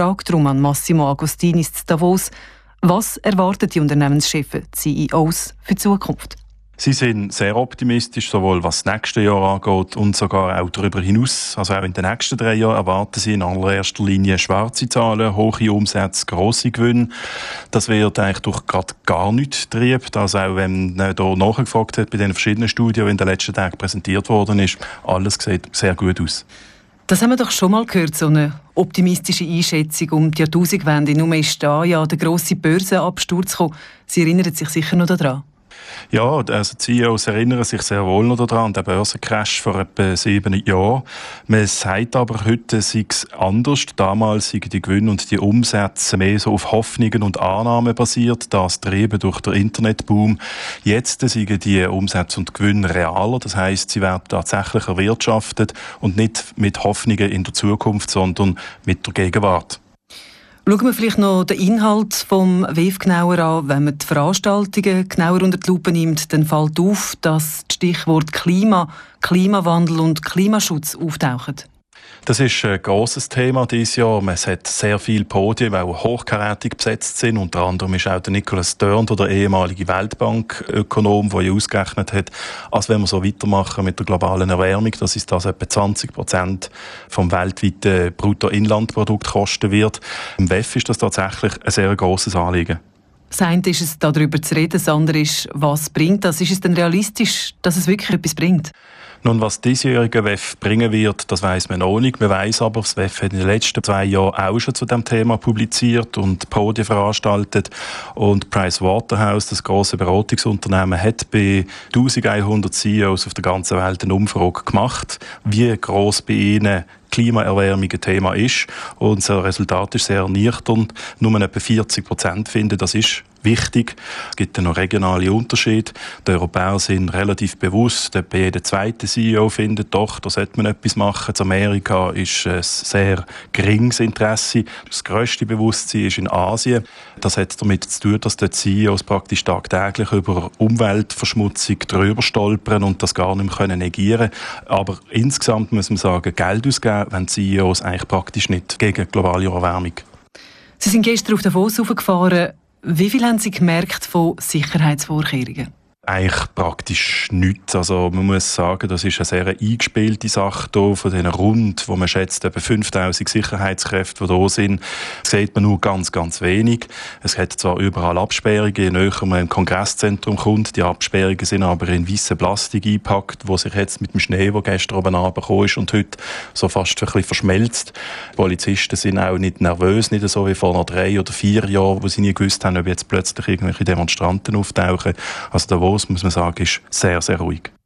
Frage darum an Massimo Agostinis zu Davos. Was erwarten die Unternehmenschefs, CEOs, für die Zukunft? Sie sind sehr optimistisch, sowohl was das nächste Jahr angeht und sogar auch darüber hinaus. Also auch in den nächsten 3 Jahren erwarten sie in allererster Linie schwarze Zahlen, hohe Umsätze, grosse Gewinne. Das wird eigentlich durch gerade gar nichts getrieben. Also auch wenn man hier nachgefragt hat bei den verschiedenen Studien, die in den letzten Tagen präsentiert worden ist, alles sieht sehr gut aus. Das haben wir doch schon mal gehört, so eine optimistische Einschätzung um die Jahrtausendwende. Nur ist da ja der grosse Börsenabsturz gekommen. Sie erinnern sich sicher noch daran. Ja, also die CEOs erinnern sich sehr wohl noch daran, an den Börsencrash vor etwa 7 Jahren. Man sagt aber, heute sei es anders. Damals seien die Gewinne und die Umsätze mehr so auf Hoffnungen und Annahmen basiert, das Treiben durch den Internetboom. Jetzt seien die Umsätze und Gewinne realer, das heisst, sie werden tatsächlich erwirtschaftet und nicht mit Hoffnungen in der Zukunft, sondern mit der Gegenwart. Schauen wir vielleicht noch den Inhalt vom WEF genauer an. Wenn man die Veranstaltungen genauer unter die Lupe nimmt, dann fällt auf, dass die Stichworte Klima, Klimawandel und Klimaschutz auftauchen. Das ist ein grosses Thema dieses Jahr. Es hat sehr viele Podien, die auch hochkarätig besetzt sind. Unter anderem ist auch der Nicolas Stern, der ehemalige Weltbankökonom, der ja ausgerechnet hat, als wenn wir so weitermachen mit der globalen Erwärmung, dass es das etwa 20% vom weltweiten Bruttoinlandprodukt kosten wird. Im WEF ist das tatsächlich ein sehr grosses Anliegen. Das eine ist es, darüber zu reden, das andere ist, was bringt das? Ist es denn realistisch, dass es wirklich etwas bringt? Nun, was diesjährige WEF bringen wird, das weiss man noch nicht. Man weiss aber, das WEF hat in den letzten 2 Jahren auch schon zu diesem Thema publiziert und Podien veranstaltet. Und Pricewaterhouse, das grosse Beratungsunternehmen, hat bei 1100 CEOs auf der ganzen Welt eine Umfrage gemacht, wie gross bei ihnen Klimaerwärmung ein Thema ist. Und das Resultat ist sehr ernüchternd. Nur etwa 40% finden, das ist wichtig. Es gibt dann noch regionale Unterschiede. Die Europäer sind relativ bewusst, etwa jeder zweite CEO findet, doch, da sollte man etwas machen. In Amerika ist ein sehr geringes Interesse. Das grösste Bewusstsein ist in Asien. Das hat damit zu tun, dass die CEOs praktisch tagtäglich über Umweltverschmutzung drüber stolpern und das gar nicht mehr negieren können. Aber insgesamt muss man sagen, Geld ausgeben, wenn die CEOs eigentlich praktisch nicht gegen globale Erwärmung. Sie sind gestern auf Davos hochgefahren. Wie viel haben Sie gemerkt von Sicherheitsvorkehrungen? Eigentlich praktisch nichts. Also man muss sagen, das ist eine sehr eingespielte Sache hier. Von diesen rund, wo man schätzt, etwa 5000 Sicherheitskräfte, die hier sind, sieht man nur ganz, ganz wenig. Es hat zwar überall Absperrungen, je näher man im Kongresszentrum kommt. Die Absperrungen sind aber in weiße Plastik eingepackt, wo sich jetzt mit dem Schnee, der gestern oben runtergekommen ist und heute so fast ein bisschen verschmelzt. Die Polizisten sind auch nicht nervös, nicht so wie vor 3 oder 4 Jahren, wo sie nie gewusst haben, ob jetzt plötzlich irgendwelche Demonstranten auftauchen. Also da muss man sagen, ist sehr, sehr ruhig.